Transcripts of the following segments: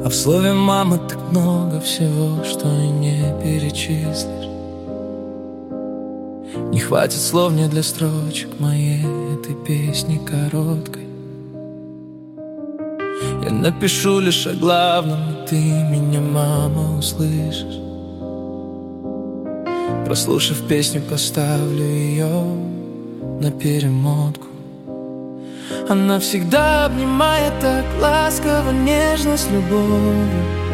А в слове «мама» так много всего, что и не перечислишь. Не хватит слов мне для строчек моей этой песни короткой. Я напишу лишь о главном, и ты меня, мама, услышишь. Прослушав песню, поставлю ее на перемотку. Она всегда обнимает так ласково, нежно, с любовью.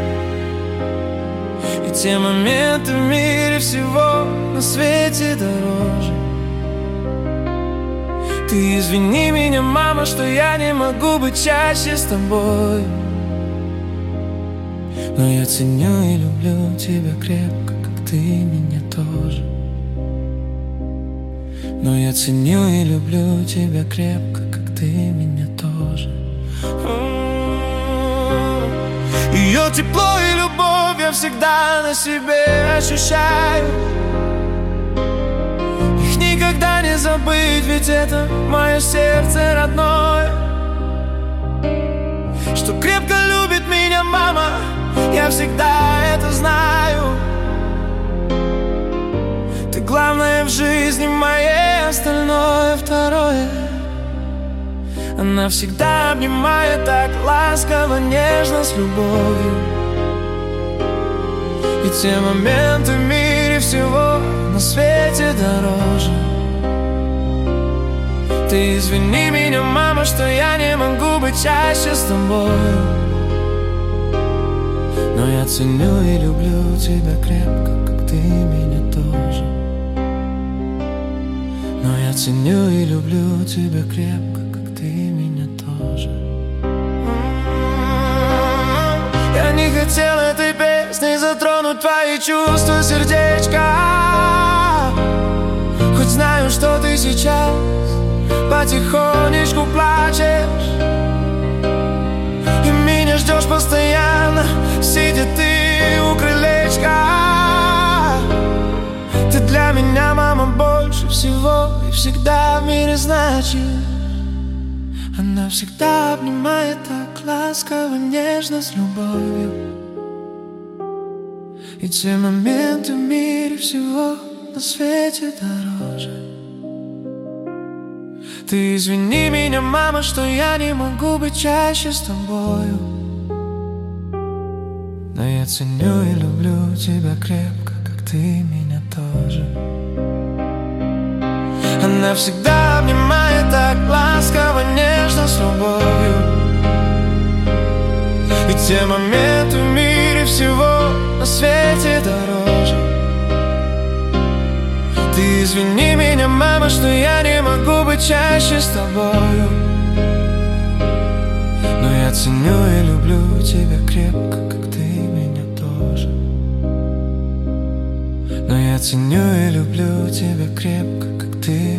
И те моменты в мире всего на свете дороже. Ты извини меня, мама, что я не могу быть чаще с тобой. Но я ценю и люблю тебя крепко, как ты меня тоже. Но я ценю и люблю тебя крепко, как ты меня тоже. Ее тепло и любовь я всегда на себе ощущаю. Их никогда не забыть, ведь это мое сердце родное, что крепко любит меня мама, я всегда это знаю. Ты главное в жизни моей, остальное второе. Она всегда обнимает так ласково, нежно, с любовью. И те моменты в мире всего на свете дороже. Ты извини меня, мама, что я не могу быть чаще с тобой. Но я ценю и люблю тебя крепко, как ты меня тоже. Но я ценю и люблю тебя крепко, как ты меня тоже. Я не хотел этой песней затронуть твои чувства, сердечко. Хоть знаю, что ты сейчас потихонечку плачешь и меня ждешь постоянно, сидя ты у крылечка. Ты для меня, мама, больше всего и всегда в мире значишь. Она всегда обнимает так ласково, нежно, с любовью. И те моменты в мире всего на свете дороже. Ты извини меня, мама, что я не могу быть чаще с тобою. Но я ценю и люблю тебя крепко, как ты меня тоже. Она всегда обнимает так ласково, нежно, с любовью. И те моменты в мире всего на свете дороже. Ты извини меня, мама, что я не могу быть чаще с тобою. Но я ценю и люблю тебя крепко, как ты меня тоже. Но я ценю и люблю тебя крепко, как ты